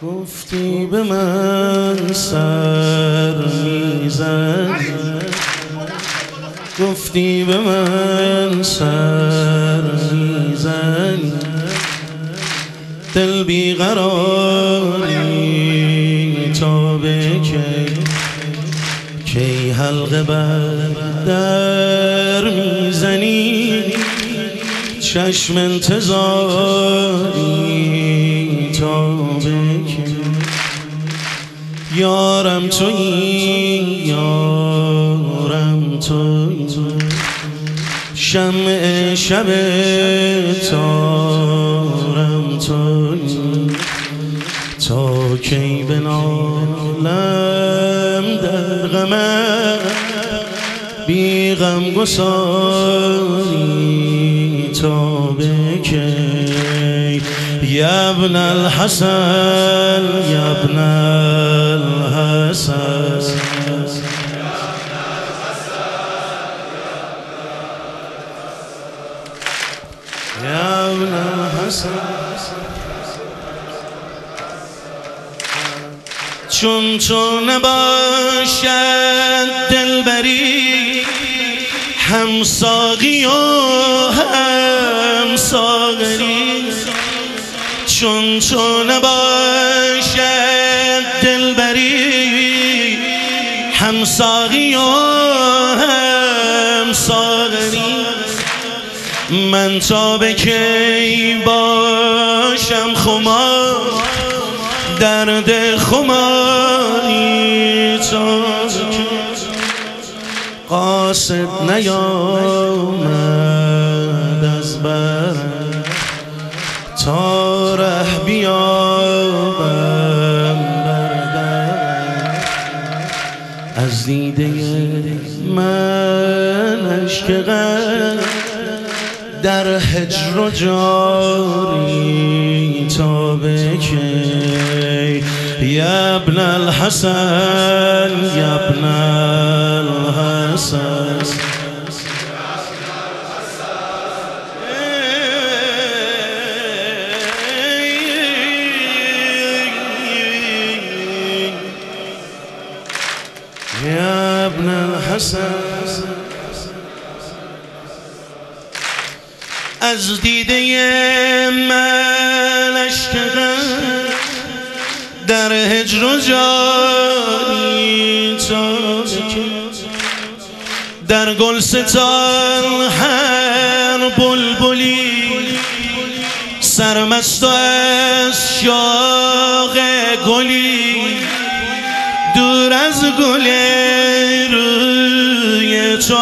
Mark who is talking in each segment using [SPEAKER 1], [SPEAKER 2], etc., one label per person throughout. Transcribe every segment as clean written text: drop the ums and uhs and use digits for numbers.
[SPEAKER 1] گفتی به من سر میزنی، گفتی به من سر میزنی، دل بیقراری تا به کی حلقه بر در میزنی، چشم انتظاری تا به یارم تویی، یارم تویی، شمع شب تارم تویی، تا کی بنالم در غمت بی غم گساری تا به کی. یا ابن الحسن، یا ابن الحسن، یا ابن الحسن، چون تو نباشد دلبری، هم ساقی و هم ساغری، چون تو نباشد دلبری، هم ساقی و هم ساغری، من تا به کی باشم خمار، درد خماری تا قاصد نیامد از برم، تا ره بیابم بردم، از دیده من اشک غم در هجر و جاری تا به کی. یا ابن الحسن، یا ابن الحسن، یا ابن الحسن، از دیده من اشک غم در هجر و جاری تا در گلستان هر بلبلی سرمست از شاخ گلی، دور از گل روی تو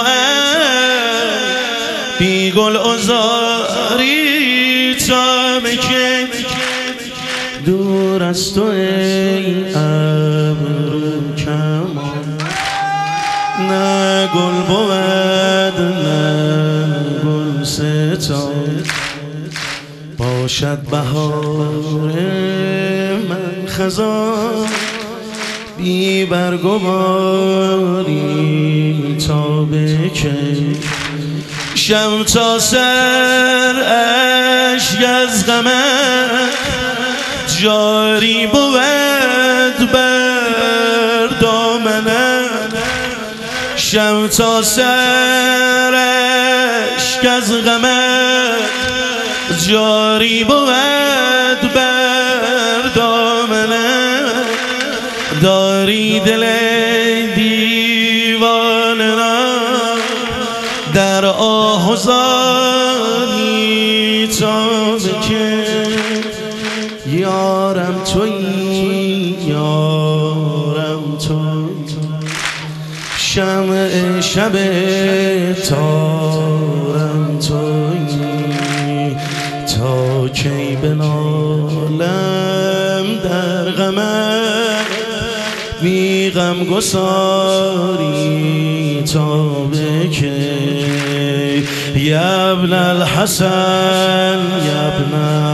[SPEAKER 1] بی گل آزاری تا به کی، دور از تو ای ابرو کمان، نه گل بود نه گلستان، باشد بهار من خزان، بی برگ و باری تا به کی، شب تا سر اشک از غمت جاری بود بر دامنت، شب تا سر اشک از غمت جاری بود بر دامنت، داری دل دیوانه را در آه و زاری تا به کی. یارم تویی، یارم تویی، شمع شب تارم تویی، تا کی بنالم در غمت بی غم گساری تا به کی. یا ابن الحسن، یا ابن